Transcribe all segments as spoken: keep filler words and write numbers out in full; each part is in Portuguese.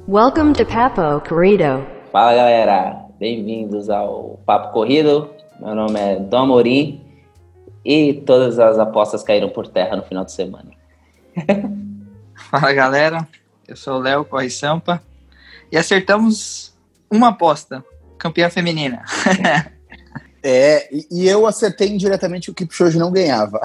Welcome to Papo Corrido. Fala galera, bem-vindos ao Papo Corrido. Meu nome é Dom Amorim e todas as apostas caíram por terra no final de semana. Fala galera, eu sou o Léo Corre Sampa e acertamos uma aposta, campeã feminina. É, e eu acertei indiretamente que o Kipchoge não ganhava.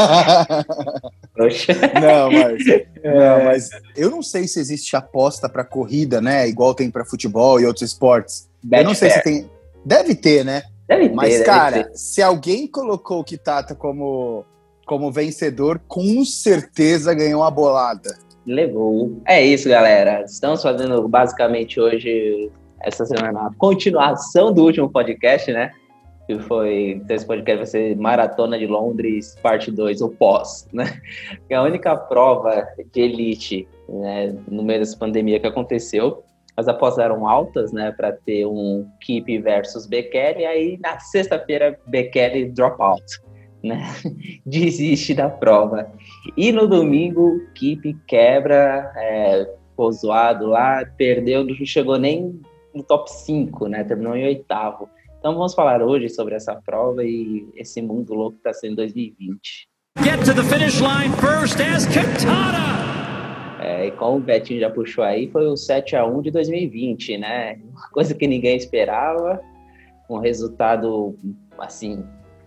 Poxa. Não, mas, não, mas eu não sei se existe aposta para corrida, né? Igual tem para futebol e outros esportes. Bet eu não sei fair. se tem. Deve ter, né? Deve ter, Mas, deve cara, ter. se alguém colocou o Kitata como, como vencedor, com certeza ganhou uma bolada. Levou. É isso, galera. Estamos fazendo basicamente hoje, essa semana, a continuação do último podcast, né? Que foi, esse podcast vai ser Maratona de Londres, parte dois, o pós, né? Que é a única prova de elite, né, no meio dessa pandemia que aconteceu. As apostas eram altas, né, para ter um Kip versus Bekele, e aí na sexta-feira Bekele drop out, né? Desiste da prova. E no domingo, Kip quebra, é, ficou zoado lá, perdeu, não chegou nem no top cinco, né? Terminou em oitavo. Então vamos falar hoje sobre essa prova e esse mundo louco que está sendo dois mil e vinte. Get to the finish line first as Kitata. É, e como o Betinho já puxou aí, foi o sete a um de dois mil e vinte, né? Uma coisa que ninguém esperava, um resultado, assim,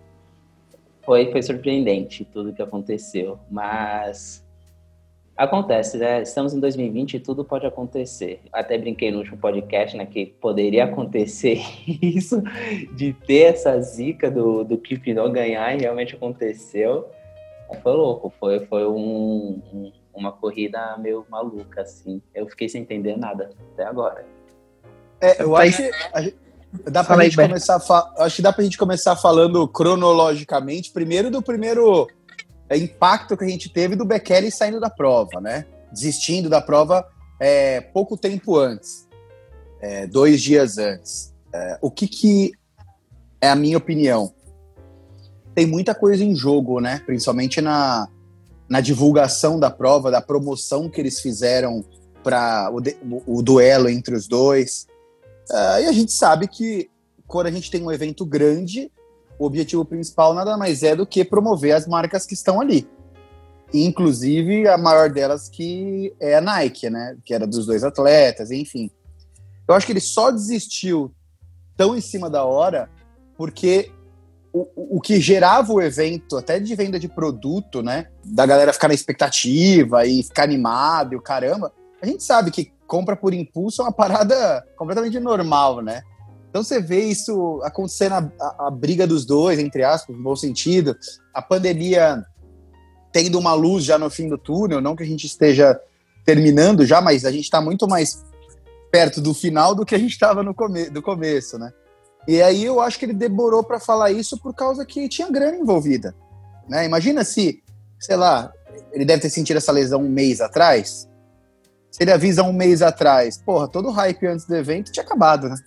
foi, foi surpreendente tudo que aconteceu, mas acontece, né? Estamos em dois mil e vinte e tudo pode acontecer. Até brinquei no último podcast, né, que poderia acontecer isso, de ter essa zica do, do Kip não ganhar, e realmente aconteceu. Foi louco, foi, foi um, um, uma corrida meio maluca, assim. Eu fiquei sem entender nada até agora. É, eu acho que a gente, dá pra Fala aí, gente Beto. começar fa- acho que dá pra gente começar falando cronologicamente, primeiro do primeiro é, impacto que a gente teve do Bekele saindo da prova, né? Desistindo da prova é, pouco tempo antes, é, dois dias antes. É, o que que é a minha opinião? Tem muita coisa em jogo, né? Principalmente na, na divulgação da prova, da promoção que eles fizeram para o, de- o duelo entre os dois. Uh, e a gente sabe que quando a gente tem um evento grande, o objetivo principal nada mais é do que promover as marcas que estão ali. Inclusive, a maior delas que é a Nike, né? Que era dos dois atletas, enfim. Eu acho que ele só desistiu tão em cima da hora porque o, o que gerava o evento, até de venda de produto, né? Da galera ficar na expectativa e ficar animado e o caramba, a gente sabe que compra por impulso é uma parada completamente normal, né? Então você vê isso acontecendo, a, a, a briga dos dois, entre aspas, no bom sentido, a pandemia tendo uma luz já no fim do túnel, não que a gente esteja terminando já, mas a gente está muito mais perto do final do que a gente estava no come- do começo, né? E aí eu acho que ele demorou para falar isso por causa que tinha grana envolvida, né? Imagina se, sei lá, ele deve ter sentido essa lesão um mês atrás. Se ele avisa um mês atrás, porra, todo o hype antes do evento tinha acabado, né?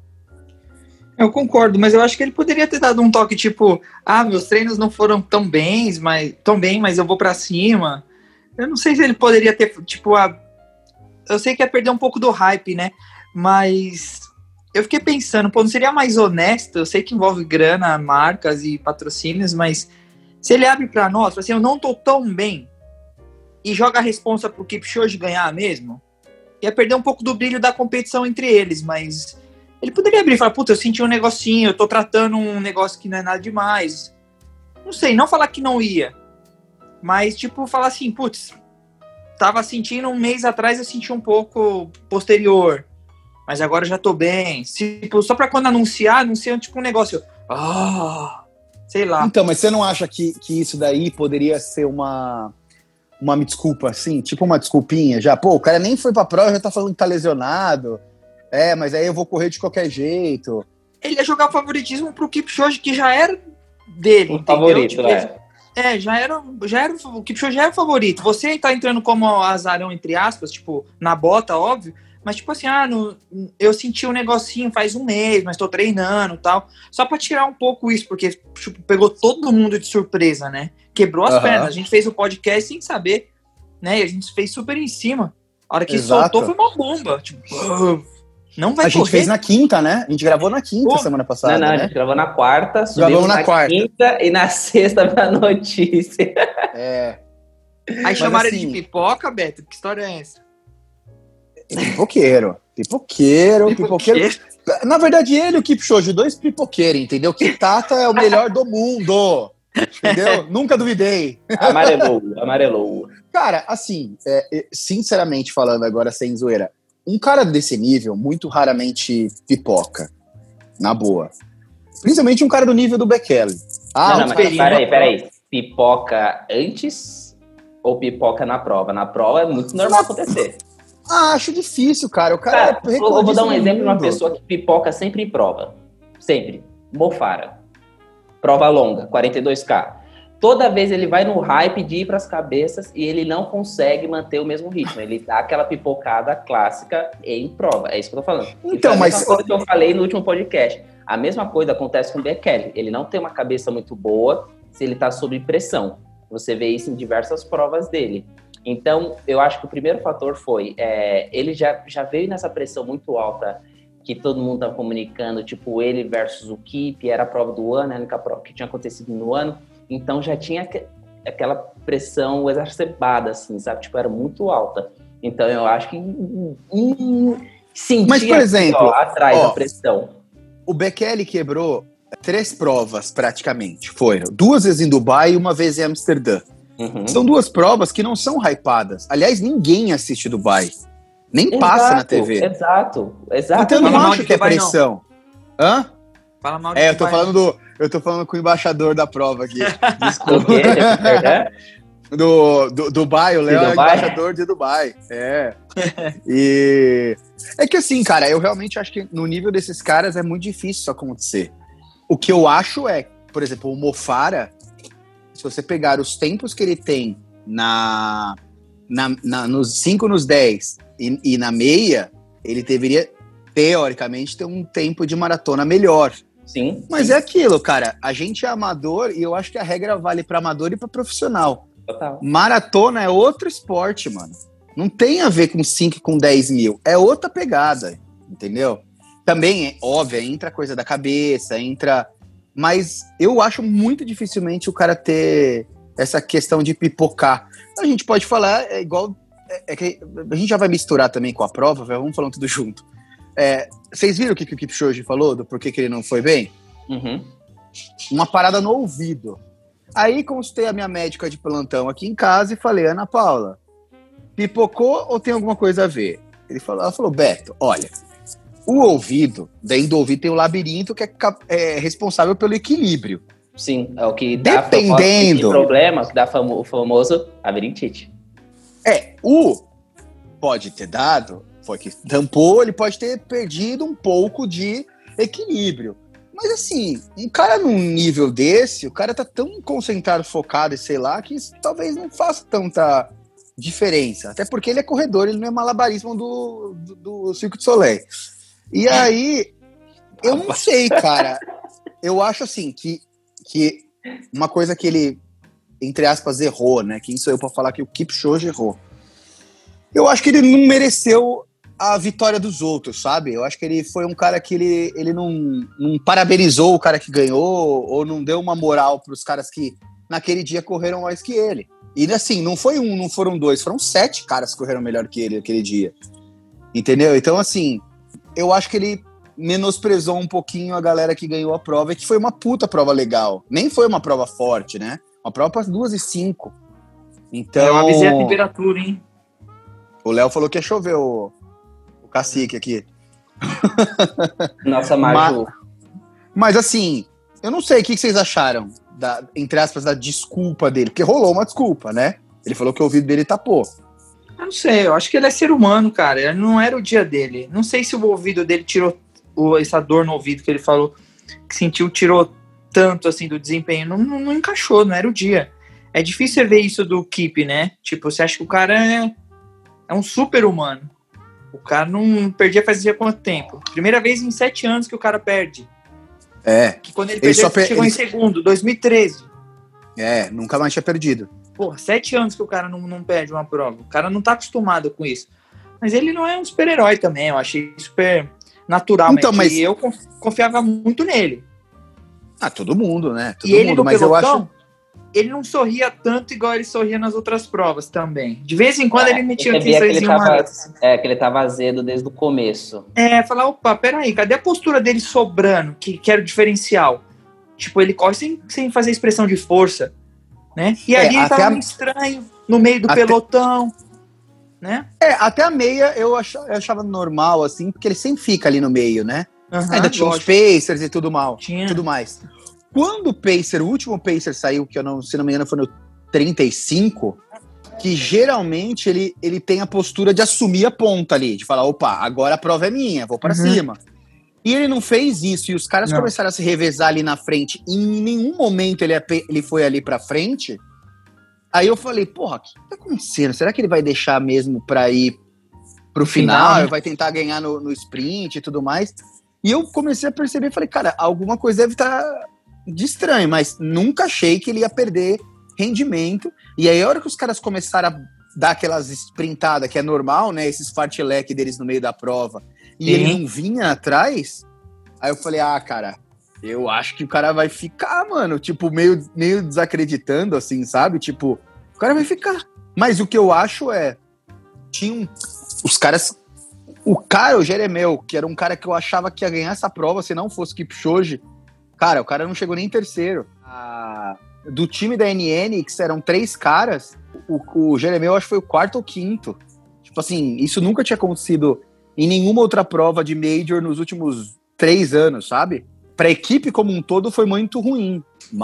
Eu concordo, mas eu acho que ele poderia ter dado um toque tipo, ah, meus treinos não foram tão bem, mas, tão bem, mas eu vou pra cima. Eu não sei se ele poderia ter, tipo, a... eu sei que ia perder um pouco do hype, né? Mas eu fiquei pensando, pô, não seria mais honesto? Eu sei que envolve grana, marcas e patrocínios, mas se ele abre pra nós, assim, eu não tô tão bem, e joga a responsa pro Kipchoge ganhar mesmo, ia perder um pouco do brilho da competição entre eles, mas ele poderia abrir e falar, puta, eu senti um negocinho, eu tô tratando um negócio que não é nada demais. Não sei, não falar que não ia, mas tipo, falar assim, putz, tava sentindo um mês atrás, eu senti um pouco posterior, mas agora eu já tô bem. Tipo, só pra quando anunciar, anunciar tipo um negócio, ah, sei lá. Então, mas você não acha que, que isso daí poderia ser uma, uma desculpa, assim? Tipo uma desculpinha já? Pô, o cara nem foi pra prova, já tá falando que tá lesionado. É, mas aí eu vou correr de qualquer jeito. Ele ia jogar favoritismo pro Kipchoge, que já era dele, O entendeu? favorito, Tipo, né? É, já era, já era, o Kipchoge já era o favorito. Você tá entrando como azarão, entre aspas, tipo, na bota, óbvio, mas tipo assim, ah, no, eu senti um negocinho faz um mês, mas tô treinando e tal. Só pra tirar um pouco isso, porque tipo, pegou todo mundo de surpresa, né? Quebrou as Aham. pernas. A gente fez o podcast sem saber, né? E a gente fez super em cima. A hora que Exato. soltou foi uma bomba. Tipo, não vai A gente correr. fez na quinta, né? A gente gravou na quinta Pô, semana passada, Não, não, a né? gente gravou na quarta, subimos Gravamos na na, quarta. quinta e na sexta pra notícia. É. Aí chamaram assim- ele de pipoca, Beto? Que história é essa? Pipoqueiro. Pipoqueiro, pipoqueiro. Na verdade, ele e o Kipchoge, dois pipoqueiros, entendeu? Kitata é o melhor do mundo. Entendeu? Nunca duvidei. Amarelou, amarelou. Cara, assim, é, é, sinceramente falando agora, sem zoeira, um cara desse nível muito raramente pipoca. Na boa. Principalmente um cara do nível do Bekele. Ah, não, não, um mas perinho, peraí, ó. peraí. Pipoca antes ou pipoca na prova? Na prova é muito normal acontecer. Ah, acho difícil, cara. O cara, Cara, é eu vou dar um recordista do exemplo de uma mundo. pessoa que pipoca sempre em prova. Sempre. Mofara. Prova longa, quarenta e dois K. Toda vez ele vai no hype de ir para as cabeças e ele não consegue manter o mesmo ritmo. Ele dá aquela pipocada clássica em prova. É isso que eu tô falando. E Então, foi a mas- mesma coisa que eu falei no último podcast. A mesma coisa acontece com o Bekele. Ele não tem uma cabeça muito boa se ele tá sob pressão. Você vê isso em diversas provas dele. Então, eu acho que o primeiro fator foi, é, ele já, já veio nessa pressão muito alta que todo mundo tá comunicando, tipo, ele versus o Kip, era a prova do ano, a única prova que tinha acontecido no ano, então já tinha que, aquela pressão exacerbada, assim, sabe? Tipo, era muito alta. Então, eu acho que hum, hum, sentia Mas, por aqui, exemplo, ó, atrás ó, a pressão. O Bekele quebrou três provas, praticamente. Foram duas vezes em Dubai e uma vez em Amsterdã. Uhum. São duas provas que não são hypadas. Aliás, ninguém assiste Dubai. Nem Exato, passa na T V. Exato, exato. Então eu não Fala mal acho de que é Dubai, não. pressão. Hã? Fala mal de É, eu tô Dubai. falando do. Eu tô falando com o embaixador da prova aqui. Do Desculpa. quê? Né? do, do Dubai, o Léo é o Dubai? embaixador de Dubai. É. E é que assim, cara, eu realmente acho que no nível desses caras é muito difícil isso acontecer. O que eu acho é, por exemplo, o Mofara, se você pegar os tempos que ele tem na, na, na- nos cinco, nos dez e, e na meia, ele deveria, teoricamente, ter um tempo de maratona melhor. Sim. Mas sim, é aquilo, cara. A gente é amador e eu acho que a regra vale para amador e para profissional. total. Maratona é outro esporte, mano. Não tem a ver com cinco e com dez mil. É outra pegada, entendeu? Também, é óbvio, entra a coisa da cabeça, entra... Mas eu acho muito dificilmente o cara ter essa questão de pipocar. A gente pode falar, é igual... É, é que a gente já vai misturar também com a prova, vamos falando tudo junto. É, vocês viram o que, que o Kipchoge falou, do porquê que ele não foi bem? Uhum. Uma parada no ouvido. Aí consultei a minha médica de plantão aqui em casa e falei, Ana Paula, pipocou ou tem alguma coisa a ver? Ele falou, ela falou, Beto, olha, o ouvido, dentro do ouvido tem um labirinto que é, cap- é responsável pelo equilíbrio. Sim, é o que dá Dependendo. famoso, problema, o que dá famo- o famoso labirintite. É, o pode ter dado, foi que tampou, ele pode ter perdido um pouco de equilíbrio. Mas assim, um cara num nível desse, o cara tá tão concentrado, focado e sei lá, que isso talvez não faça tanta diferença. Até porque ele é corredor, ele não é malabarismo do, do, do Cirque du Soleil. E aí, eu não sei, cara. Eu acho assim, que, que uma coisa que ele, entre aspas, errou, né? Quem sou eu pra falar que o Kipchoge errou? Eu acho que ele não mereceu a vitória dos outros, sabe? Eu acho que ele foi um cara que ele, ele não, não parabenizou o cara que ganhou ou não deu uma moral pros caras que naquele dia correram mais que ele. E assim, não foi um, não foram dois, foram sete caras que correram melhor que ele naquele dia. Entendeu? Então, assim, eu acho que ele menosprezou um pouquinho a galera que ganhou a prova e que foi uma puta prova legal. Nem foi uma prova forte, né? Uma prova para duas e cinco. Então, Eu avisei a temperatura, hein? o Léo falou que ia chover o, o cacique aqui. Nossa, Maju. Mas assim, eu não sei o que vocês acharam, da, entre aspas, da desculpa dele. Porque rolou uma desculpa, né? Ele falou que o ouvido dele tapou. Eu não sei, eu acho que ele é ser humano, cara. Não era o dia dele. Não sei se o ouvido dele tirou o, essa dor no ouvido que ele falou, que sentiu, tirou tanto assim do desempenho. Não, não, não encaixou, não era o dia. É difícil você ver isso do Kip, né? Tipo, você acha que o cara é, é um super humano. O cara não perdia fazia quanto tempo? Primeira vez em sete anos que o cara perde. É, Que quando ele, Ele perdeu, só per- chegou ele- em segundo, dois mil e treze. é, nunca mais tinha perdido. Porra, sete anos que o cara não, não perde uma prova. O cara não tá acostumado com isso. Mas ele não é um super-herói também, eu achei super natural. Então, mas eu confiava muito nele. Ah, todo mundo, né? Todo e ele mundo, no mas pelotão, eu acho... ele não sorria tanto igual ele sorria nas outras provas também. De vez em quando é, ele metia um que ele tava, uma... É, que ele tava azedo desde o começo. É, falar, opa, peraí, cadê a postura dele sobrando, que, que era o diferencial? Tipo, ele corre sem, sem fazer expressão de força, né? E É, ali ele tava a... meio estranho, no meio do até... pelotão, né? É, até a meia eu achava, eu achava normal, assim, porque ele sempre fica ali no meio, né? Uhum, Ainda tinha lógico. os Pacers e tudo mal, Tinha. tudo mais. Quando o Pacer, o último Pacer saiu, que eu não, se não me engano foi no trinta e cinco, que geralmente ele, ele tem a postura de assumir a ponta ali, de falar, opa, agora a prova é minha, vou pra Uhum. cima. E ele não fez isso, e os caras Não. começaram a se revezar ali na frente, e em nenhum momento ele, ele foi ali pra frente. Aí eu falei, porra, o que tá acontecendo? Será que ele vai deixar mesmo pra ir pro final, final, né? vai tentar ganhar no, no sprint e tudo mais? E eu comecei a perceber, falei, cara, alguma coisa deve estar de estranho, mas nunca achei que ele ia perder rendimento. E aí a hora que os caras começaram a dar aquelas sprintadas, que é normal, né, esses fartlek deles no meio da prova, e Sim. ele não vinha atrás, aí eu falei, ah, cara, eu acho que o cara vai ficar, mano, tipo, meio, meio desacreditando, assim, sabe? Tipo, o cara vai ficar. Mas o que eu acho é, tinham os caras, o cara, o Jeremel, que era um cara que eu achava que ia ganhar essa prova se não fosse Kipchoge, cara, o cara não chegou nem em terceiro. Ah, do time da N N, que eram três caras, o, o Jeremel acho que foi o quarto ou quinto. Tipo assim, isso nunca tinha acontecido em nenhuma outra prova de Major nos últimos três anos, sabe? Pra equipe como um todo foi muito ruim.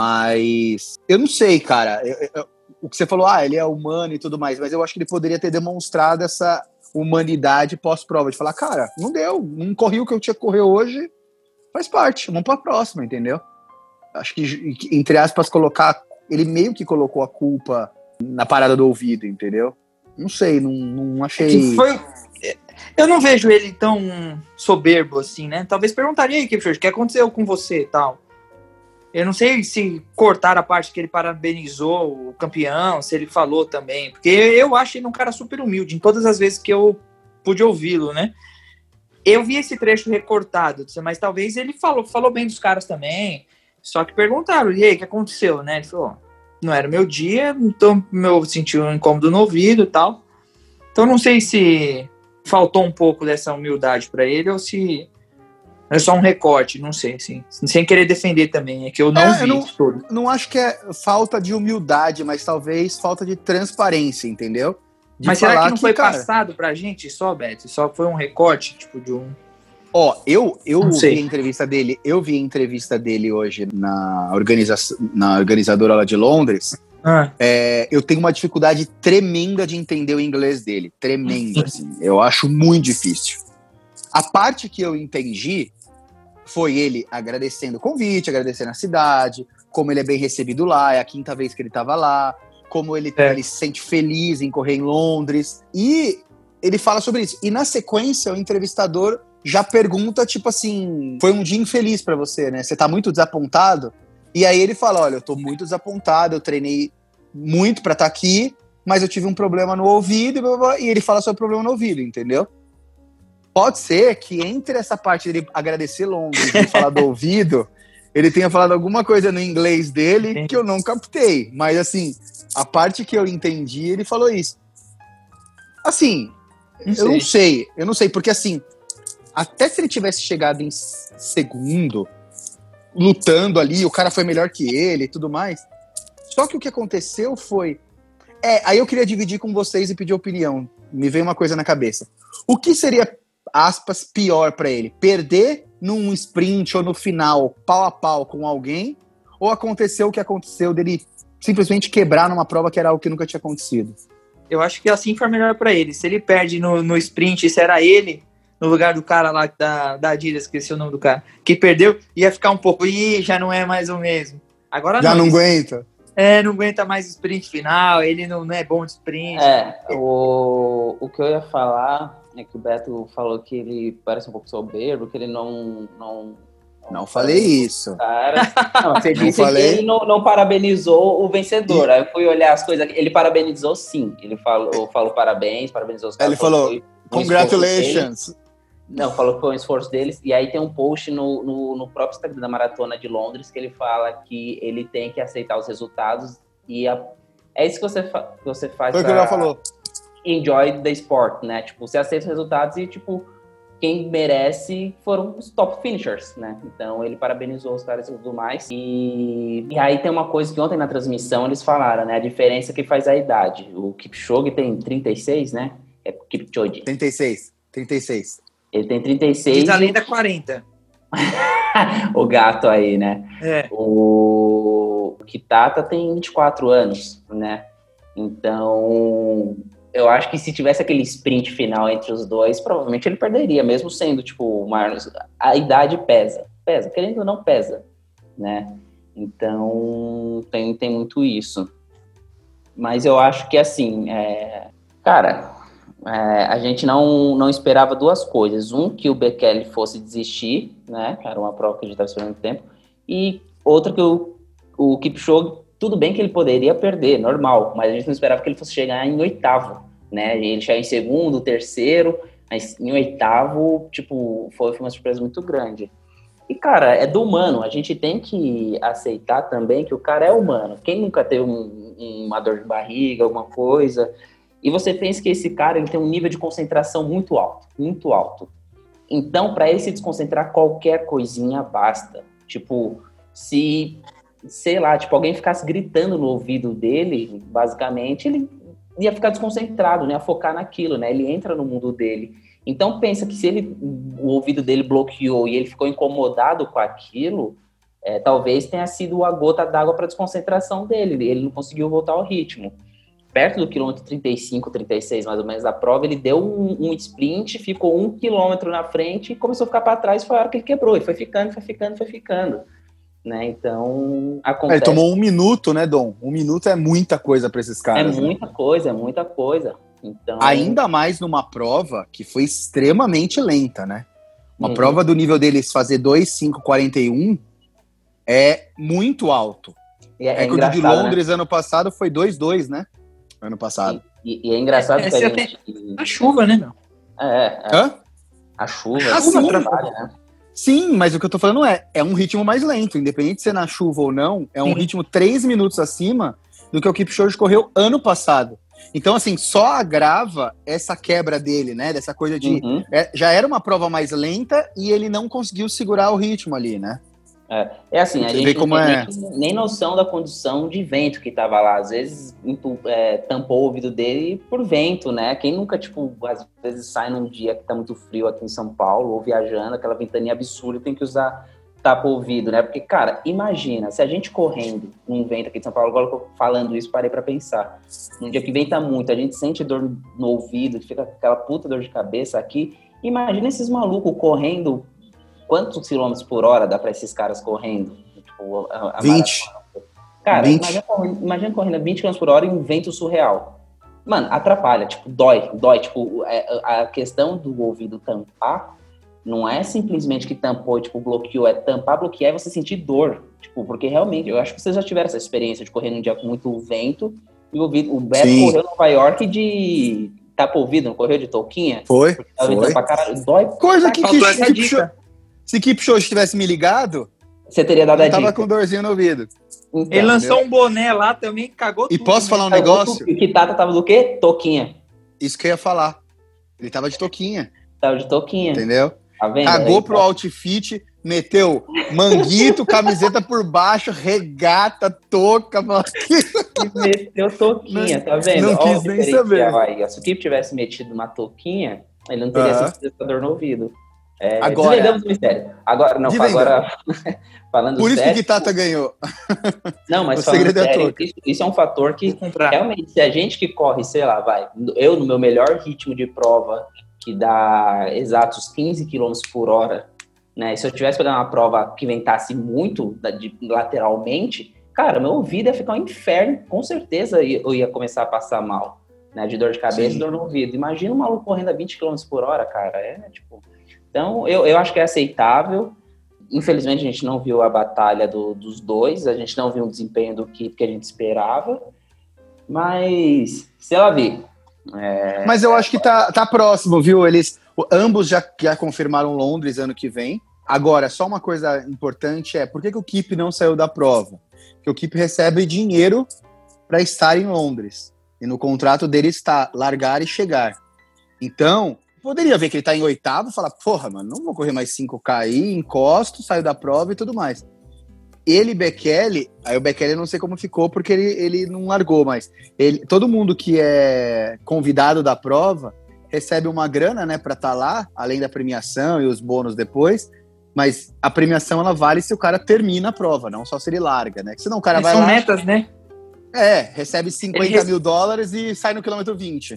Mas eu não sei, cara. Eu, eu, o que você falou, ah, ele é humano e tudo mais, mas eu acho que ele poderia ter demonstrado essa humanidade pós-prova, de falar, cara, não deu, não corri o que eu tinha que correr hoje, faz parte, vamos pra próxima, entendeu? Acho que, entre aspas, colocar, ele meio que colocou a culpa na parada do ouvido, entendeu? Não sei, não, não achei... Que foi... Eu não vejo ele tão soberbo assim, né? Talvez perguntaria aí, Kipchoge, o que aconteceu com você e tal. Eu não sei se cortaram a parte que ele parabenizou o campeão, se ele falou também, porque eu acho ele um cara super humilde, em todas as vezes que eu pude ouvi-lo, né? Eu vi esse trecho recortado, mas talvez ele falou, falou bem dos caras também, só que perguntaram, e aí, o que aconteceu, né? Ele falou, não era meu dia, então eu senti um incômodo no ouvido e tal. Então não sei se faltou um pouco dessa humildade para ele ou se é só um recorte, não sei, assim, sem querer defender também, é que eu não é, vi eu não, tudo. Não acho que é falta de humildade, mas talvez falta de transparência, entendeu? De mas será que não que, foi cara, passado pra gente só, Beto? Só foi um recorte, tipo, de um... Ó, eu, eu Não sei. vi a entrevista dele, eu vi a entrevista dele hoje na, organiza na organizadora lá de Londres. Ah. É, eu tenho uma dificuldade tremenda de entender o inglês dele. Tremenda, assim. Eu acho muito difícil. A parte que eu entendi foi ele agradecendo o convite, agradecendo a cidade, como ele é bem recebido lá, é a quinta vez que ele estava lá, como ele, É. ele se sente feliz em correr em Londres. E ele fala sobre isso. E na sequência, o entrevistador já pergunta, tipo assim, foi um dia infeliz pra você, né? Você tá muito desapontado? E aí ele fala, olha, eu tô muito desapontado, eu treinei muito pra estar aqui, mas eu tive um problema no ouvido, e, blá, blá, blá, e ele fala sobre o problema no ouvido, entendeu? Pode ser que entre essa parte dele agradecer Londres e falar do ouvido, ele tenha falado alguma coisa no inglês dele Sim. que eu não captei. Mas assim, a parte que eu entendi, ele falou isso. Assim, Não eu não sei. sei, eu não sei, porque assim, até se ele tivesse chegado em segundo, lutando ali, o cara foi melhor que ele e tudo mais. Só que o que aconteceu foi... É, aí eu queria dividir com vocês e pedir opinião. Me veio uma coisa na cabeça. O que seria, aspas, pior pra ele? Perder num sprint ou no final, pau a pau com alguém? Ou aconteceu o que aconteceu dele simplesmente quebrar numa prova que era algo que nunca tinha acontecido? Eu acho que assim foi melhor pra ele. Se ele perde no, no sprint, se era ele, no lugar do cara lá da, da Adidas, esqueci o nome do cara, que perdeu, ia ficar um pouco, ih, já não é mais o mesmo. Agora Já não, não aguenta? É, não aguenta mais sprint final, ele não, não é bom de sprint. É, o, o que eu ia falar é que o Beto falou que ele parece um pouco soberbo, que ele não... Não, não falei isso. Cara. Não, você Não disse falei. que ele não, não parabenizou o vencedor. Aí eu fui olhar as coisas, ele parabenizou sim. Ele falou, falou parabéns, parabenizou os caras. Ele falou, foi, Congratulations! Não, falou que foi um esforço deles. E aí tem um post no, no, no próprio Instagram da Maratona de Londres que ele fala que ele tem que aceitar os resultados. E a, é isso que você, fa, que você faz Foi o que o Léo falou. Enjoy the sport, né? Tipo, você aceita os resultados e, tipo, quem merece foram os top finishers, né? Então, ele parabenizou os caras e tudo mais. E, e aí tem uma coisa que ontem na transmissão eles falaram, né? A diferença que faz a idade. O Kipchoge tem trinta e seis, né? É Kipchoge. trinta e seis. trinta e seis. Ele tem trinta e seis. Diz a lenda quarenta. O gato aí, né? É. O, o Kitata tem vinte e quatro anos, né? Então, eu acho que se tivesse aquele sprint final entre os dois, provavelmente ele perderia, mesmo sendo, tipo, uma, a idade pesa. Pesa, querendo ou não pesa, né? Então, tem, tem muito isso. Mas eu acho que, assim, é... cara... É, a gente não, não esperava duas coisas. Um, que o Bekele fosse desistir, né? Era uma prova que a gente estava esperando muito tempo. E outra, que o, o Kipchoge, tudo bem que ele poderia perder, normal, mas a gente não esperava que ele fosse chegar em oitavo, né? Ele chegou em segundo, terceiro, mas em oitavo, tipo, foi, foi uma surpresa muito grande. E, cara, é do humano. A gente tem que aceitar também que o cara é humano. Quem nunca teve um, uma dor de barriga, alguma coisa... E você pensa que esse cara ele tem um nível de concentração muito alto, muito alto. Então, para ele se desconcentrar, qualquer coisinha basta. Tipo, se, sei lá, tipo, alguém ficasse gritando no ouvido dele, basicamente, ele ia ficar desconcentrado, né? Ia focar naquilo, né? Ele entra no mundo dele. Então, pensa que se ele, o ouvido dele bloqueou e ele ficou incomodado com aquilo, é, talvez tenha sido a gota d'água para a desconcentração dele. Ele não conseguiu voltar ao ritmo. Perto do quilômetro trinta e cinco, trinta e seis, mais ou menos, da prova, ele deu um, um sprint, ficou um quilômetro na frente e começou a ficar para trás, foi a hora que ele quebrou, e foi ficando, foi ficando, foi ficando, né, então, acontece... Ele tomou um minuto, né, Dom? Um minuto é muita coisa para esses caras. É muita né? coisa, é muita coisa, então... Ainda mais numa prova que foi extremamente lenta, né? Uma uhum. prova do nível deles fazer dois, cinco, quarenta e um é muito alto. E é, é, é que o de Londres, né? Ano passado, foi dois, dois, né? Ano passado. E, e é engraçado é, que a gente... A chuva, né, meu? É, é. Hã? A chuva. A a chuva atrapalha, né? Sim, mas o que eu tô falando é, é um ritmo mais lento, independente de ser na chuva ou não, é um Sim. ritmo três minutos acima do que o Kipchoge correu ano passado. Então, assim, só agrava essa quebra dele, né? Dessa coisa de... Uhum. É, já era uma prova mais lenta e ele não conseguiu segurar o ritmo ali, né? É, é assim, a Você gente não como tem é... nem, nem noção da condição de vento que tava lá. Às vezes é, tampou o ouvido dele por vento, né? Quem nunca, tipo, às vezes sai num dia que tá muito frio aqui em São Paulo, ou viajando, aquela ventania absurda, tem que usar tapa-ouvido, né? Porque, cara, imagina, se a gente correndo num vento aqui em São Paulo, agora que eu falando isso, parei pra pensar. Num dia que venta muito, a gente sente dor no ouvido, fica aquela puta dor de cabeça aqui. Imagina esses malucos correndo... Quantos quilômetros por hora dá para esses caras correndo? Tipo, a, a vinte. Maratona. Cara, vinte. Imagina, correndo, imagina correndo a vinte quilômetros por hora em um vento surreal. Mano, atrapalha, tipo, dói, dói. Tipo, a questão do ouvido tampar não é simplesmente que tampou, tipo, bloqueou. É tampar, bloquear e você sentir dor. Tipo, porque realmente, eu acho que vocês já tiveram essa experiência de correr num dia com muito vento e o ouvido. O Beto Sim. correu em Nova York de tapa-ouvido, não correu de touquinha? Foi, foi. Pra caralho. Dói. Coisa que, que, que, que se Kipchoge tivesse me ligado, você teria dado a dica. Eu tava com dorzinha no ouvido. Então, ele lançou entendeu? um boné lá também, cagou e tudo. E posso falar um negócio? O Kitata tava do quê? Toquinha. Isso que eu ia falar. Ele tava de toquinha. Tava de toquinha. Entendeu? Tá vendo? Cagou aí, pro tá. outfit, meteu manguito, camiseta por baixo, regata, touca. E meteu toquinha, tá vendo? Não quis nem saber. Aí. Se o Kip tivesse metido uma toquinha, ele não teria uh-huh. essa dor no ouvido. É, agora, desvendamos o mistério. Agora, não, agora falando Por isso sério, que Kitata ganhou. Não, mas o falando segredo sério, é isso, isso é um fator que realmente, se a gente que corre, sei lá, vai, eu no meu melhor ritmo de prova, que dá exatos quinze quilômetros por hora, né? Se eu tivesse pegado uma prova que ventasse muito de, lateralmente, cara, meu ouvido ia ficar um inferno, com certeza eu ia começar a passar mal, né? De dor de cabeça Sim. e dor no ouvido. Imagina um maluco correndo a vinte quilômetros por hora, cara, é tipo... Então, eu, eu acho que é aceitável. Infelizmente, a gente não viu a batalha do, dos dois, a gente não viu o desempenho do que, que a gente esperava. Mas, sei lá, vi. É... Mas eu acho que tá, tá próximo, viu? Eles, ambos já, já confirmaram Londres ano que vem. Agora, só uma coisa importante é, por que, que o Kip não saiu da prova? Porque o Kip recebe dinheiro para estar em Londres. E no contrato dele está largar e chegar. Então, poderia ver que ele tá em oitavo e falar, porra, mano, não vou correr mais cinco K aí, encosto, saio da prova e tudo mais. Ele e Bekele, aí o Bekele eu não sei como ficou, porque ele, ele não largou, mas ele, todo mundo que é convidado da prova recebe uma grana, né, pra estar lá, além da premiação e os bônus depois, mas a premiação ela vale se o cara termina a prova, não só se ele larga, né? Senão o cara vai São lá... metas, né? É, recebe cinquenta Ele rece- mil dólares e sai no quilômetro vinte.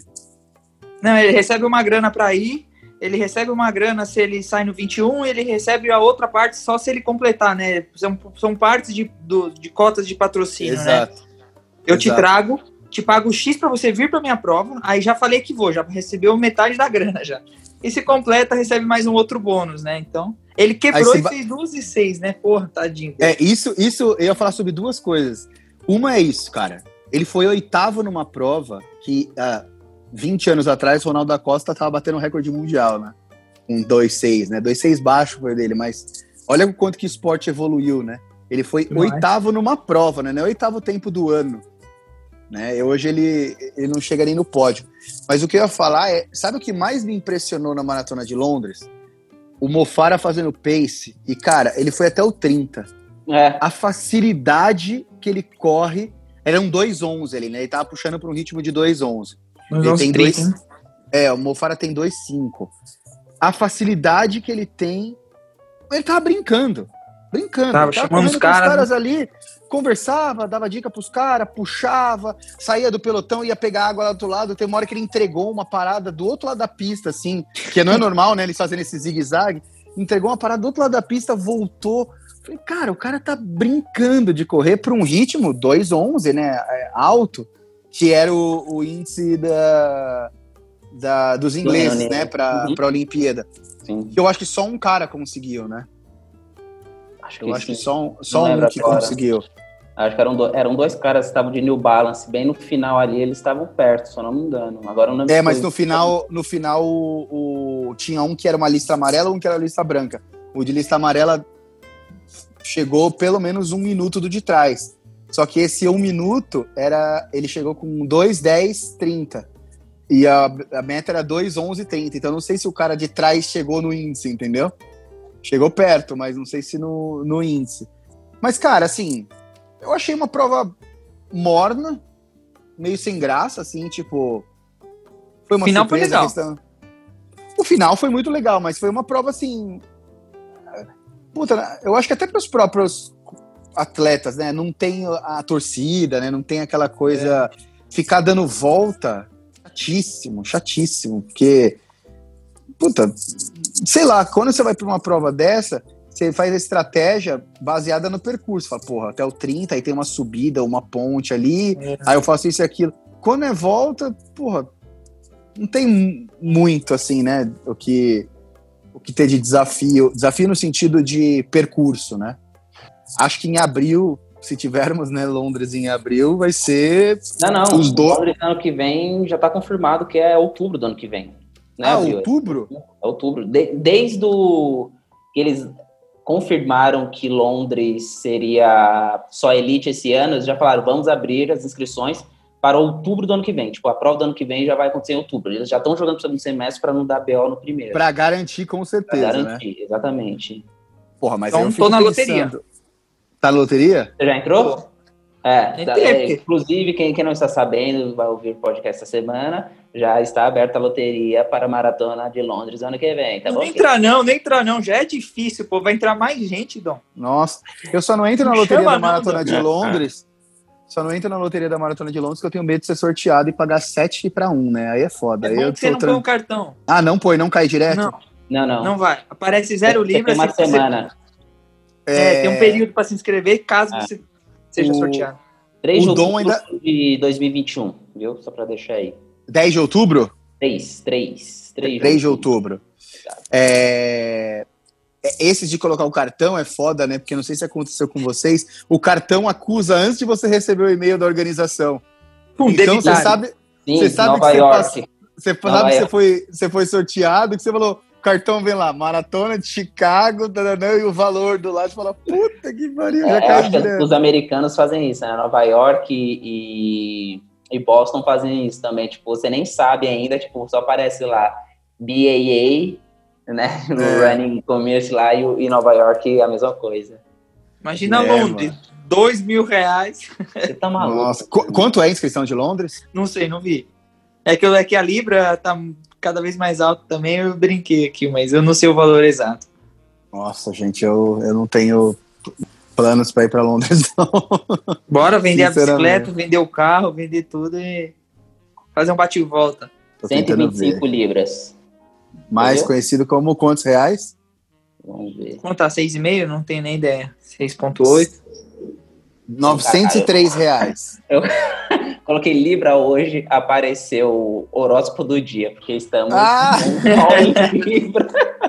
Não, ele recebe uma grana pra ir, ele recebe uma grana se ele sai no vinte e um, ele recebe a outra parte só se ele completar, né? São, são partes de, do, de cotas de patrocínio, né? Exato. Eu te Exato. trago, te pago X pra você vir pra minha prova, aí já falei que vou, já recebeu metade da grana já. E se completa, recebe mais um outro bônus, né? Então, ele quebrou Aí e você fez duas e seis, né? Porra, tadinho. É, isso, isso, eu ia falar sobre duas coisas. Uma é isso, cara. Ele foi oitavo numa prova que, há vinte anos atrás, Ronaldo da Costa tava batendo um recorde mundial, né? Um dois seis, né? dois seis baixo foi dele, mas olha o quanto que o esporte evoluiu, né? Ele foi Demais. oitavo numa prova, né? Não é oitavo tempo do ano. Né? E hoje ele, ele não chega nem no pódio. Mas o que eu ia falar é, sabe o que mais me impressionou na Maratona de Londres? O Mo Farah fazendo pace, e cara, ele foi até o trinta. É, A facilidade que ele corre, era um dois onze ali, né? Ele tava puxando para um ritmo de dois onze. Ele tem dois, é, o Mo Farah tem dois cinco. A facilidade que ele tem, ele tava brincando, brincando. Tava Ele tava chamando os correndo com os caras, caras ali, conversava, dava dica pros caras, puxava, saía do pelotão, ia pegar água lá do outro lado. Tem uma hora que ele entregou uma parada do outro lado da pista, assim, que não é normal, né? Eles fazendo esse zigue-zague. Entregou uma parada do outro lado da pista, voltou. Falei, cara, o cara tá brincando de correr para um ritmo dois onze, né? é, Alto, que era o, o índice da, da, dos ingleses, Leone. né? Pra, Uhum. pra Olimpíada. sim. Que eu acho que só um cara conseguiu, né? Acho Eu acho que sim. só um, só Não um lembro que agora. conseguiu. Acho que eram, do- eram dois caras que estavam de New Balance, bem no final ali, eles estavam perto, só não me engano. Agora eu não lembro. É, se mas foi- no final, no final o, o- tinha um que era uma lista amarela e um que era lista branca. O de lista amarela chegou pelo menos um minuto do de trás. Só que esse um minuto, era ele chegou com dois dez trinta. E a, a meta era dois onze trinta. Então não sei se o cara de trás chegou no índice, entendeu? Chegou perto, mas não sei se no, no índice. Mas, cara, assim, eu achei uma prova morna, meio sem graça, assim, tipo... Foi uma Final foi surpresa. a legal. questão- O final foi muito legal, mas foi uma prova, assim... Puta, eu acho que até para os próprios atletas, né? Não tem a torcida, né? Não tem aquela coisa... Ficar dando volta, chatíssimo, chatíssimo, porque... Puta, sei lá, quando você vai para uma prova dessa, você faz a estratégia baseada no percurso. Fala, porra, até o trinta, aí tem uma subida, uma ponte ali, É. aí eu faço isso e aquilo. Quando é volta, porra, não tem muito, assim, né, o que, o que ter de desafio. Desafio no sentido de percurso, né? Acho que em abril, se tivermos, né, Londres em abril, vai ser... Não, não. Os O dois- Londres ano que vem já tá confirmado que é outubro do ano que vem. Né, Ah, Will? outubro? É outubro. De- desde o que eles confirmaram que Londres seria só elite esse ano, eles já falaram, vamos abrir as inscrições para outubro do ano que vem. Tipo, a prova do ano que vem já vai acontecer em outubro. Eles já estão jogando para o segundo semestre para não dar B O no primeiro. Pra garantir, com Pra certeza, né? garantir, exatamente. Porra, mas Então, aí eu tô fico na pensando... loteria. Tá na loteria? Você já entrou? É, Entrei, é, porque- inclusive, quem, quem não está sabendo, vai ouvir o podcast essa semana, já está aberta a loteria para a Maratona de Londres ano que vem, tá Não bom? entra não, não entra não. Já é difícil, pô. Vai entrar mais gente, Dom. Nossa, eu só não entro na Não loteria chama da não, Maratona Dan. de Londres. Só não entro na loteria da Maratona de Londres porque eu tenho medo de ser sorteado e pagar sete para um, né? Aí é foda. É Aí bom eu que você tô não tran- põe o cartão. Ah, não põe, não cai direto? Não, Não, não. não vai. Aparece zero Você libras. tem uma você- semana. É, tem um período pra se inscrever caso É. você seja O- sorteado. três O de Dom outubro ainda- de dois mil e vinte e um, viu? Só para deixar aí. dez de outubro? três, três. três de outubro. É... é, Esses de colocar o cartão é foda, né? Porque não sei se aconteceu com vocês. O cartão acusa antes de você receber o e-mail da organização. Um Então você detalhe. sabe, Sim, Você sabe Nova que você York. passa- Você Nova sabe que você York. foi, você foi sorteado, que você falou, o cartão vem lá, Maratona de Chicago, taranã, e o valor do lado, você fala, puta que pariu, já É, eu caiu acho que direto. os americanos fazem isso, né? Nova York e, e Boston fazem isso também. Tipo, você nem sabe ainda, tipo, só aparece lá B A A, né? No É. Running Commerce lá e, o- e Nova York a mesma coisa. Imagina É, Londres, dois mil reais. Você tá maluco? Nossa, Qu- quanto é a inscrição de Londres? Não sei, não vi. É que, eu- é que a Libra tá cada vez mais alta também, eu brinquei aqui, mas eu não sei o valor exato. Nossa, gente, eu, eu não tenho planos para ir para Londres, não. Bora vender a Sinceramente. bicicleta, vender o carro, vender tudo e fazer um bate e volta. Tô cento e tentando vinte e cinco ver. libras. Mais Entendeu? conhecido como quantos reais? Vamos ver. Quanto tá? seis vírgula cinco? Não tenho nem ideia. seis vírgula oito? novecentos e três reais. Coloquei Libra hoje, apareceu o horóscopo do dia, porque estamos Ah! com sol em Libra.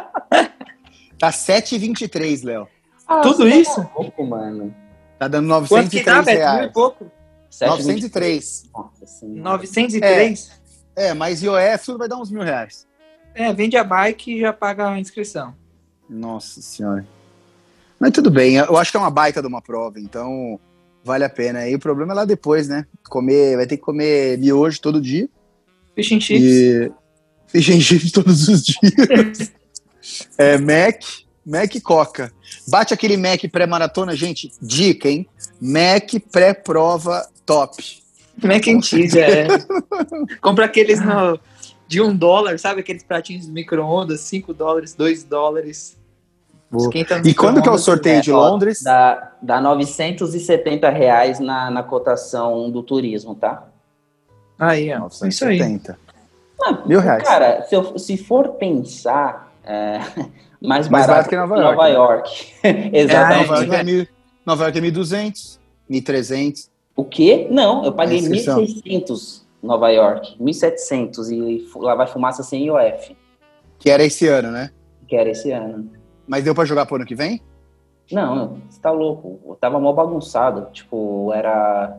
Tá sete e vinte e três, Léo. Tudo você tá isso? maluco, mano. Tá dando Quanto novecentos que e dá, três Beto? Mil e reais. pouco? sete e novecentos e vinte três. Nossa senhora. novecentos e três? É, mas I O F tudo vai dar uns mil reais. É, vende a bike e já paga a inscrição. Nossa senhora. Mas tudo bem, eu acho que é uma baita de uma prova, então vale a pena. E o problema é lá depois, né? Comer, vai ter que comer miojo todo dia. Fish and chips. E fish and chips todos os dias. É, Mac, Mac e Coca. Bate aquele Mac pré-maratona, gente. Dica, hein? Mac pré-prova top. Mac and cheese, é. Compra aqueles no, de um dólar, sabe? Aqueles pratinhos de micro-ondas, cinco dólares, dois dólares. Boa. Esquenta no E quando que é o micro-ondas, sorteio de Ó, Londres? Dá, dá novecentos e setenta reais na, na cotação do turismo, tá? Aí, ó. novecentos Isso e aí. setenta. Ah, Mil reais. Cara, se, eu- se for pensar, é, mais, Mais barato barato que Nova Nova York, York. É, Exatamente. Nova York vai. é mil- Nova York é mil e duzentos, mil e trezentos. O quê? Não, eu paguei A mil e inscrição. seiscentos Nova York, mil e setecentos e fu- lá vai fumaça sem I O F, Que era esse ano, né? que era esse ano. Mas deu pra jogar pro ano que vem? Não, você tá louco. Eu tava mal bagunçado. Tipo, era.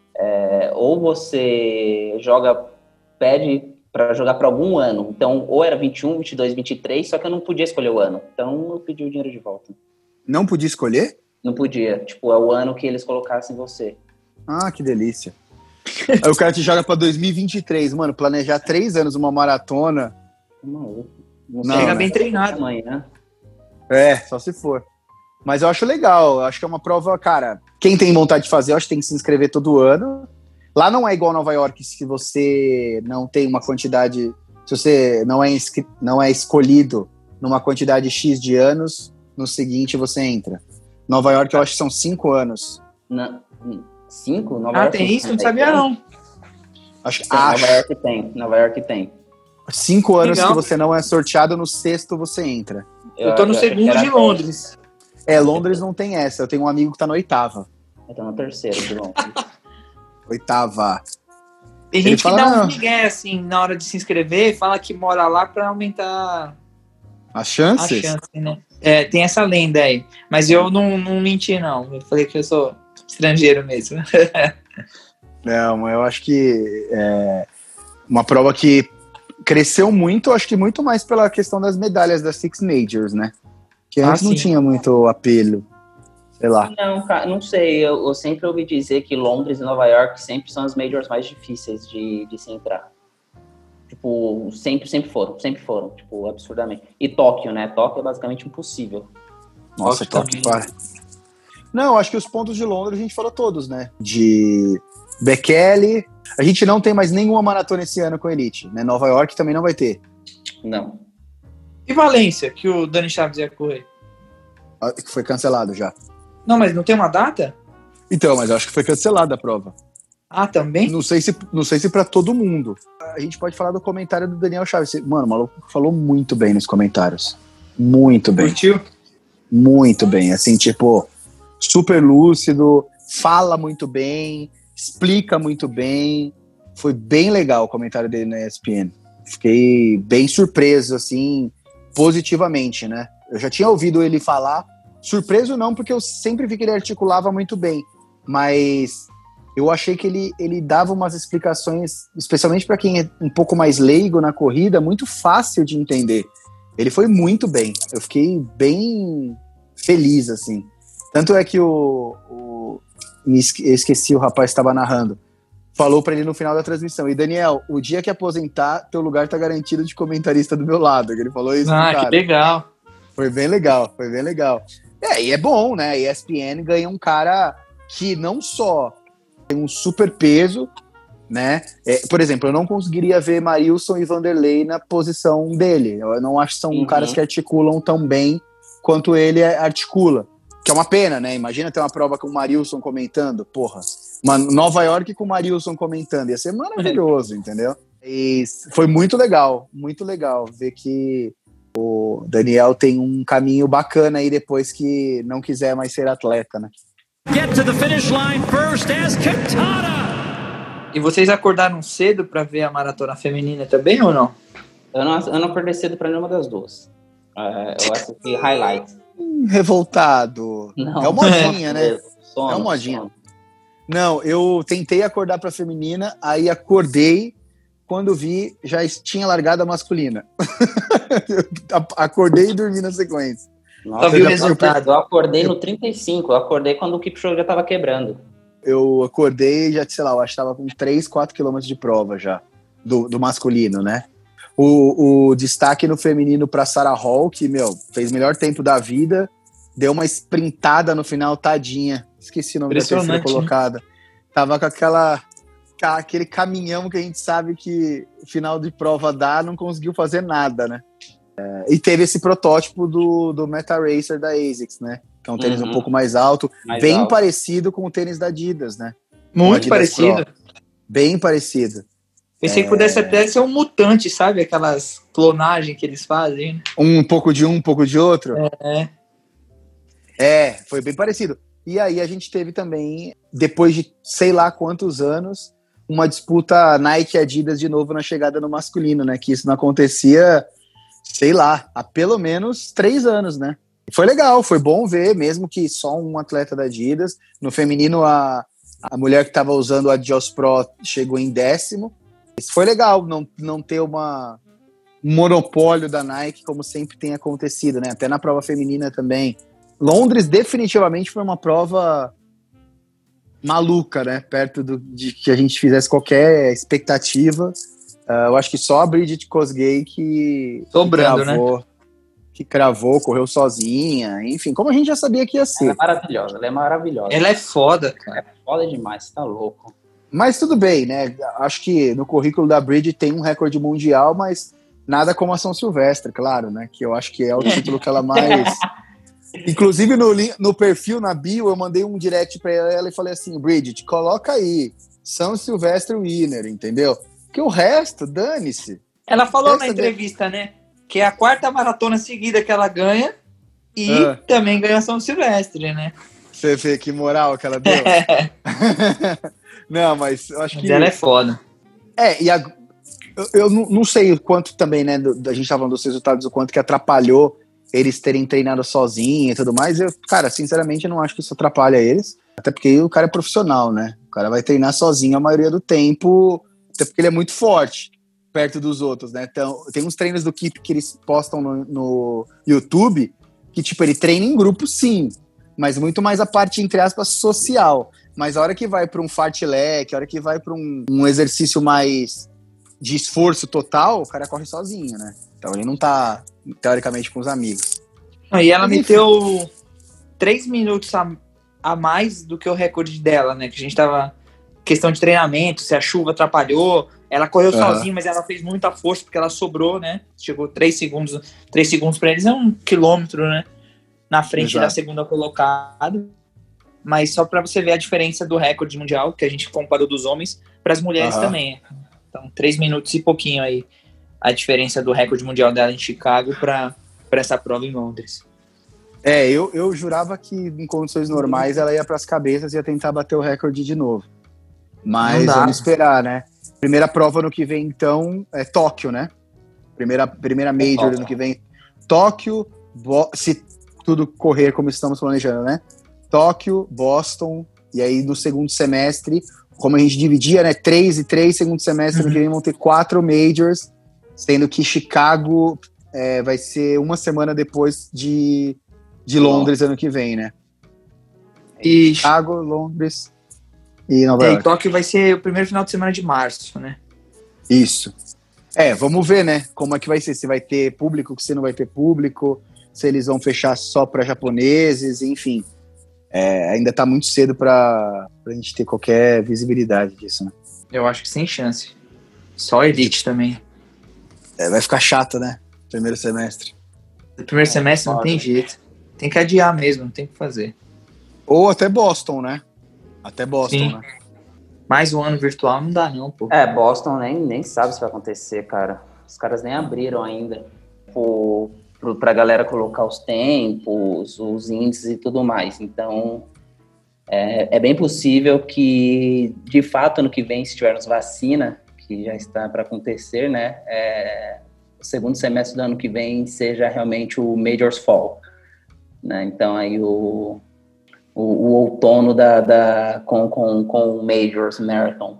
é, ou você joga, pede pra jogar pra algum ano. Então, ou era vinte e um, vinte e dois, vinte e três, só que eu não podia escolher o ano. Então, eu pedi o dinheiro de volta. Não podia escolher? Não podia. Tipo, é o ano que eles colocassem você. Ah, que delícia. Aí o cara te joga pra dois mil e vinte e três. Mano, planejar três anos uma maratona. Tá maluco. Não Não, sei Chega né? bem treinado. amanhã. É, só se for. Mas eu acho legal. Eu acho que é uma prova, cara. Quem tem vontade de fazer, eu acho que tem que se inscrever todo ano. Lá não é igual Nova York, se você não tem uma quantidade. Se você não é, inscri- não é escolhido numa quantidade X de anos, no seguinte você entra. Nova York, eu acho que são cinco anos. Na- Cinco? Nova Ah, York tem isso? Não tem. sabia, não. Acho que Tem, Nova acho. York tem. Nova York tem. Cinco anos Legal. que você não é sorteado, no sexto você entra. Eu tô no achei que segundo era de dez. Londres. É, Londres não tem essa. Eu tenho um amigo que tá na oitava. Eu tô no terceiro de Londres. Oitava. Tem Ele gente que fala, dá não. um migué, assim, na hora de se inscrever, fala que mora lá pra aumentar As a chances? chance, né? É, tem essa lenda aí. Mas eu não, não menti, não. Eu falei que eu sou estrangeiro mesmo. Não, eu acho que é uma prova que cresceu muito, acho que muito mais pela questão das medalhas das Six Majors, né? Que Ah, antes não sim. tinha muito apelo. Sei lá. Não, cara, não sei. Eu, eu sempre ouvi dizer que Londres e Nova York sempre são as majors mais difíceis de, de se entrar. Tipo, sempre, sempre foram. Sempre foram, tipo, absurdamente. E Tóquio, né? Tóquio é basicamente impossível. Nossa, Tóquio top para. Não, acho que os pontos de Londres a gente falou todos, né? De Bekele. A gente não tem mais nenhuma maratona esse ano com Elite, né? Nova York também não vai ter. Não. E Valência, que o Dani Chaves ia correr? Ah, que foi cancelado já. Não, mas não tem uma data? Então, mas eu acho que foi cancelada a prova. Ah, também? Não sei se, não sei se para todo mundo. A gente pode falar do comentário do Daniel Chaves. Mano, o maluco falou muito bem nos comentários. Muito bem. Curtiu? Muito bem. Assim, tipo, super lúcido, fala muito bem, explica muito bem. Foi bem legal o comentário dele na E S P N. Fiquei bem surpreso, assim, positivamente, né? Eu já tinha ouvido ele falar. Surpreso não, porque eu sempre vi que ele articulava muito bem. Mas eu achei que ele, ele dava umas explicações, especialmente para quem é um pouco mais leigo na corrida, muito fácil de entender. Ele foi muito bem. Eu fiquei bem feliz, assim. Tanto é que o... o me esque- eu esqueci, o rapaz que estava narrando. Falou para ele no final da transmissão. E, Daniel, o dia que aposentar, teu lugar tá garantido de comentarista do meu lado. Ele falou isso pro Ah, cara. que legal. Foi bem legal, foi bem legal. É, e é bom, né? A E S P N ganha um cara que não só tem um super peso, né? É, por exemplo, eu não conseguiria ver Marilson e Vanderlei na posição dele. Eu não acho que são Uhum. caras que articulam tão bem quanto ele articula. Que é uma pena, né? Imagina ter uma prova com o Marilson comentando, porra. Uma Nova York com o Marilson comentando. Ia ser maravilhoso, entendeu? E foi muito legal, muito legal ver que o Daniel tem um caminho bacana aí depois que não quiser mais ser atleta, né? Get to the finish line first as Kitata. E vocês acordaram cedo pra ver a maratona feminina também ou não? Eu não, eu não acordei cedo pra nenhuma das duas. Uh, eu assisti highlights. Hum, Revoltado. Não. É o modinha, né? Sono, É um modinha. sono. Não, eu tentei acordar pra feminina, aí acordei, quando vi, já tinha largado a masculina. Eu acordei e dormi na sequência. Nossa, viu eu, o resultado? eu acordei no trinta e cinco, eu acordei quando o Kipchoge já tava quebrando. Eu acordei, já, sei lá, eu acho que tava com três, quatro quilômetros de prova já, do, do masculino, né? O, o destaque no feminino para Sarah Hall, que, meu, fez o melhor tempo da vida, deu uma sprintada no final, tadinha. Esqueci o nome da terceira Impressionante, né? colocada. Tava com aquela, com aquele caminhão que a gente sabe que final de prova dá, não conseguiu fazer nada, né? É, e teve esse protótipo do, do Meta Racer da ASICS, né? Que é um tênis Uhum. um pouco mais alto, Mais bem alto. parecido com o tênis da Adidas, né? Muito Adidas parecido. Pro. Bem parecido. Pensei que pudesse até ser um mutante, sabe? Aquelas clonagens que eles fazem. né? Um pouco de um, um pouco de outro. É. É, foi bem parecido. E aí a gente teve também, depois de sei lá quantos anos, uma disputa Nike e Adidas de novo na chegada no masculino, né? Que isso não acontecia, sei lá, há pelo menos três anos, né? Foi legal, foi bom ver, mesmo que só um atleta da Adidas. No feminino, a, a mulher que estava usando a Adios Pro chegou em décimo. Isso foi legal, não, não ter uma, um monopólio da Nike, como sempre tem acontecido, né? Até na prova feminina também. Londres definitivamente foi uma prova maluca, né? Perto do, de que a gente fizesse qualquer expectativa. Uh, eu acho que só a Bridget Kosgei que, Sobrando, que cravou, né? Que cravou, correu sozinha, enfim, como a gente já sabia que ia ser. Ela é maravilhosa, ela é maravilhosa. Ela é foda, cara. É foda demais, você tá louco. Mas tudo bem, né? Acho que no currículo da Bridget tem um recorde mundial, mas nada como a São Silvestre, claro, né? Que eu acho que é o título que ela mais... Inclusive no, no perfil, na bio, eu mandei um direct pra ela e falei assim, Bridget, coloca aí, São Silvestre Winner, entendeu? Porque o resto, dane-se. Ela falou Essa na entrevista, né? Que é a quarta maratona seguida que ela ganha e Ah. também ganha São Silvestre, né? Você vê que moral que ela deu? Não, mas eu acho Mas que... ela é foda. É, e a... eu, eu não não sei o quanto também, né, do, a gente tava falando dos resultados, o quanto que atrapalhou eles terem treinado sozinho e tudo mais. Eu, cara, sinceramente, eu não acho que isso atrapalha eles, até porque o cara é profissional, né? O cara vai treinar sozinho a maioria do tempo, até porque ele é muito forte perto dos outros, né? Então, tem uns treinos do Kip que eles postam no, no YouTube que, tipo, ele treina em grupo, sim, mas muito mais a parte, entre aspas, social. Mas a hora que vai para um fartlek, a hora que vai para um, um exercício mais de esforço total, o cara corre sozinho, né? Então ele não tá, teoricamente, com os amigos. Ah, e ela Mas, meteu três minutos a, a mais do que o recorde dela, né? Que a gente tava... Questão de treinamento, se a chuva atrapalhou. Ela correu Uhum. sozinha, mas ela fez muita força porque ela sobrou, né? Chegou três segundos. Três segundos para eles é um quilômetro, né? Na frente Exato. da segunda colocada. Mas só para você ver a diferença do recorde mundial, que a gente comparou dos homens, para as mulheres Uhum. também. Então, três minutos e pouquinho aí a diferença do recorde mundial dela em Chicago para essa prova em Londres. É, eu, eu jurava que em condições normais ela ia para as cabeças e ia tentar bater o recorde de novo. Mas Não dá. vamos esperar, né? Primeira prova no que vem, então, é Tóquio, né? Primeira, primeira major Tóquio. no que vem. Tóquio, Bo- se tudo correr como estamos planejando, né? Tóquio, Boston, e aí no segundo semestre, como a gente dividia, né, três e três, segundo semestre, Uhum. ano que vem vão ter quatro majors, sendo que Chicago é, vai ser uma semana depois de, de Londres ano que vem, né? E, Chicago, Londres e Nova é, e York. Tóquio vai ser o primeiro final de semana de março, né? Isso. É, vamos ver, né, como é que vai ser, se vai ter público, se não vai ter público, se eles vão fechar só para japoneses, enfim. É, ainda tá muito cedo para a gente ter qualquer visibilidade disso, né? Eu acho que sem chance. Só Elite também. É, vai ficar chato, né? Primeiro semestre. O primeiro semestre não tem jeito. Tem que adiar mesmo, não tem o que fazer. Ou até Boston, né? Até Boston, Sim. né? Mais um ano virtual não dá não, pô. É, Boston nem, nem sabe se vai acontecer, cara. Os caras nem abriram ainda pro, pro, pra galera colocar os tempos, os índices e tudo mais. Então, é, é bem possível que, de fato, ano que vem, se tivermos vacina, que já está para acontecer, né? É, o segundo semestre do ano que vem seja realmente o Majors Fall, né? Então, aí o... O, o outono da, da, com, com, com o Majors Marathon.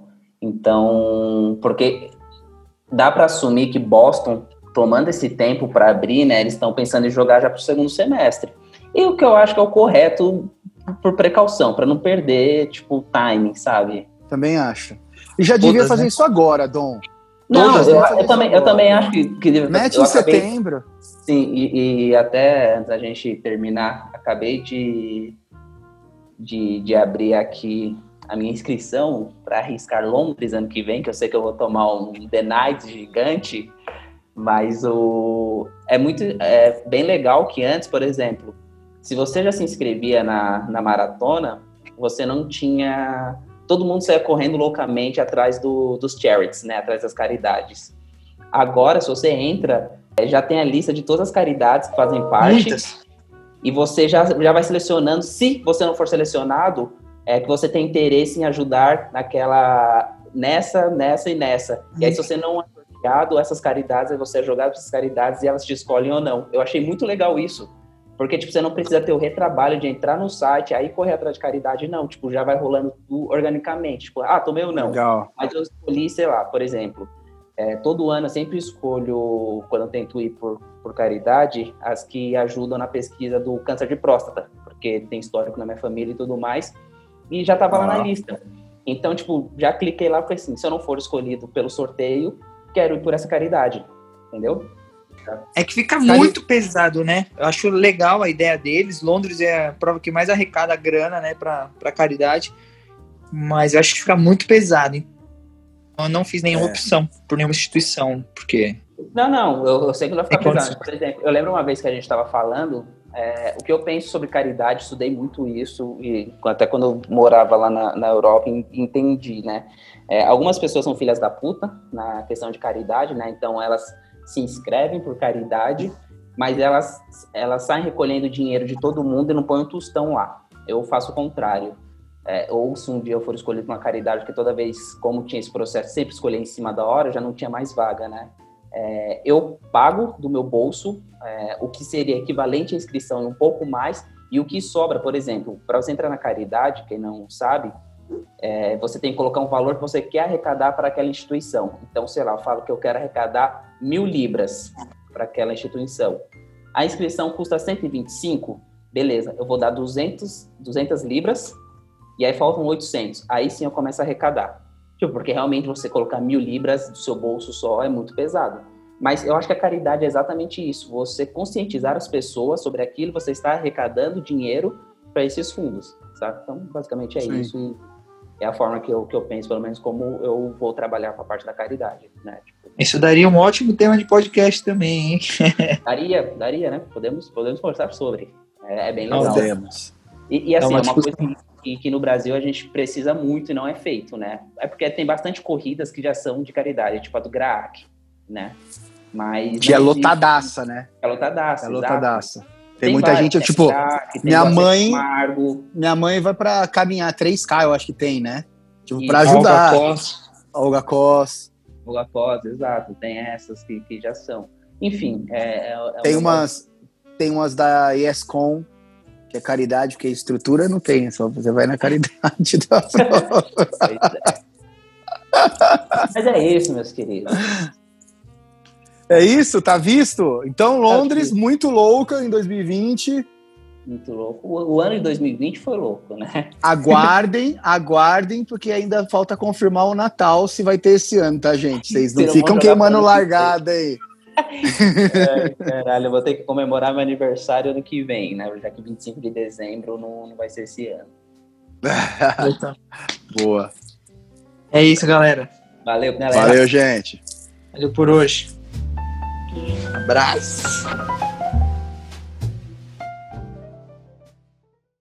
Então, porque dá para assumir que Boston, tomando esse tempo para abrir, né, eles estão pensando em jogar já para o segundo semestre. E o que eu acho que é o correto por precaução, para não perder, tipo, o timing, sabe? Também acho. E já devia Todas, fazer né? isso agora, Dom. Não, Todas eu, devem fazer eu, isso também, eu agora. também acho que... que deve- Mete eu em acabei- setembro. Sim, e, e até antes da gente terminar, acabei de... De, de abrir aqui a minha inscrição para arriscar Londres ano que vem, que eu sei que eu vou tomar um The Night gigante, mas o, é muito é bem legal que antes, por exemplo, se você já se inscrevia na, na maratona, você não tinha... Todo mundo saia correndo loucamente atrás do, dos charities, né, atrás das caridades. Agora, se você entra, já tem a lista de todas as caridades que fazem parte. Muitas. E você já, já vai selecionando, se você não for selecionado, é que você tem interesse em ajudar naquela, nessa, nessa e nessa. E aí, se você não é sorteado, essas caridades, aí você é jogado para essas caridades e elas te escolhem ou não. Eu achei muito legal isso. Porque, tipo, você não precisa ter o retrabalho de entrar no site, aí correr atrás de caridade, não. Tipo, já vai rolando tudo organicamente. Tipo, ah, tomei ou não. Legal. Mas eu escolhi, sei lá, por exemplo... É, todo ano eu sempre escolho, quando eu tento ir por, por caridade, as que ajudam na pesquisa do câncer de próstata, porque tem histórico na minha família e tudo mais, e já tava lá na Ah. lista. Então, tipo, já cliquei lá e falei assim, se eu não for escolhido pelo sorteio, quero ir por essa caridade, entendeu? É que fica muito pesado, né? Eu acho legal a ideia deles. Londres é a prova que mais arrecada grana, né, pra, pra caridade. Mas eu acho que fica muito pesado. Eu não fiz nenhuma É. opção por nenhuma instituição, porque... Não, não, eu, eu sei que não vai ficar Tem pesado. condição. Por exemplo, eu lembro uma vez que a gente estava falando, é, o que eu penso sobre caridade, estudei muito isso, e até quando eu morava lá na, na Europa, en- entendi, né? É, algumas pessoas são filhas da puta na questão de caridade, né? Então elas se inscrevem por caridade, mas elas, elas saem recolhendo dinheiro de todo mundo e não põem um tostão lá. Eu faço o contrário. É, ou se um dia eu for escolhido uma caridade, porque toda vez, como tinha esse processo, sempre escolher em cima da hora, já não tinha mais vaga, né? É, eu pago do meu bolso é, o que seria equivalente à inscrição e um pouco mais, e o que sobra, por exemplo, para você entrar na caridade, quem não sabe, é, você tem que colocar um valor que você quer arrecadar para aquela instituição. Então, sei lá, eu falo que eu quero arrecadar mil libras para aquela instituição. A inscrição custa cento e vinte e cinco, beleza, eu vou dar duzentas, duzentas libras, e aí faltam oitocentos. Aí sim eu começo a arrecadar. Tipo, porque realmente você colocar mil libras do seu bolso só é muito pesado. Mas eu acho que a caridade é exatamente isso. Você conscientizar as pessoas sobre aquilo, você está arrecadando dinheiro para esses fundos, sabe? Então, basicamente é Sim. isso. E é a forma que eu, que eu penso, pelo menos, como eu vou trabalhar com a parte da caridade, né? Tipo, Isso daria um ótimo tema de podcast também, hein? daria, daria, né? Podemos, podemos conversar sobre. É, é bem legal. Podemos. E, e assim, É uma é uma coisa discussão. que, que no Brasil a gente precisa muito e não é feito, né? É porque tem bastante corridas que já são de caridade, tipo a do Graac, né? Mas Que é não existe- lotadaça, né? É lotadaça, É exato. lotadaça. Tem, muita várias, gente, tem tipo, Graac, tem minha o Acesso mãe- Amargo, minha mãe vai pra caminhar três K, eu acho que tem, né? Tipo, pra Isso. ajudar. Olga Cos. Olga Cos. o Lacose, exato. Tem essas que, que já são. Enfim, é, é, é Tem um negócio- umas, tem umas da ESCOM, Que é caridade, porque estrutura não tem, só você vai na caridade da prova. Pois é. Mas é isso, meus queridos. É isso, tá visto? Então, Londres, Tá visto. muito louca em dois mil e vinte. Muito louco. O, o ano de dois mil e vinte foi louco, né? Aguardem, aguardem, porque ainda falta confirmar o Natal se vai ter esse ano, tá, gente? Vocês não Serão ficam jogar queimando pra ano que largada aí. É, caralho, eu vou ter que comemorar meu aniversário ano que vem, né? Já que vinte e cinco de dezembro não, não vai ser esse ano. Boa. É isso, galera. Valeu, galera. Valeu, gente. Valeu por hoje. Abraço.